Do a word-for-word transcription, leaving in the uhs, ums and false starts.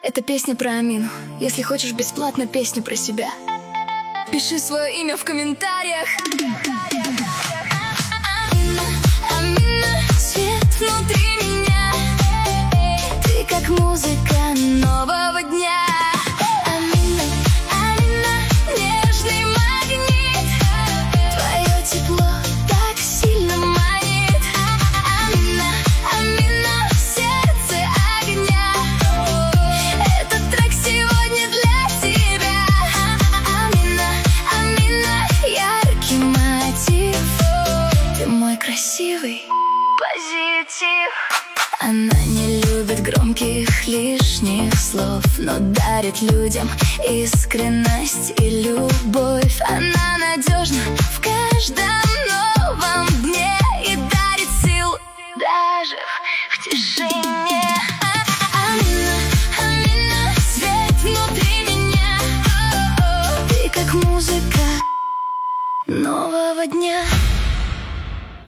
Это песня про Амину. Если хочешь бесплатно песню про себя, пиши свое имя в комментариях. Амина, Амина, свет внутри меня. Ты как музыка нового дня. Амина, Амина, нежный магнит. Твое тепло так сильно манит. Амина, Амина, в сердце огня. Этот трек сегодня для тебя. Амина, Амина, яркий мотив. Ты мой красивый позитив. Она не любит громких лишних слов, но дарит людям искренность и любовь. Она надежна в каждом новом дне и дарит сил даже в тишине. Амина, Амина, свет внутри меня. Ты как музыка нового дня.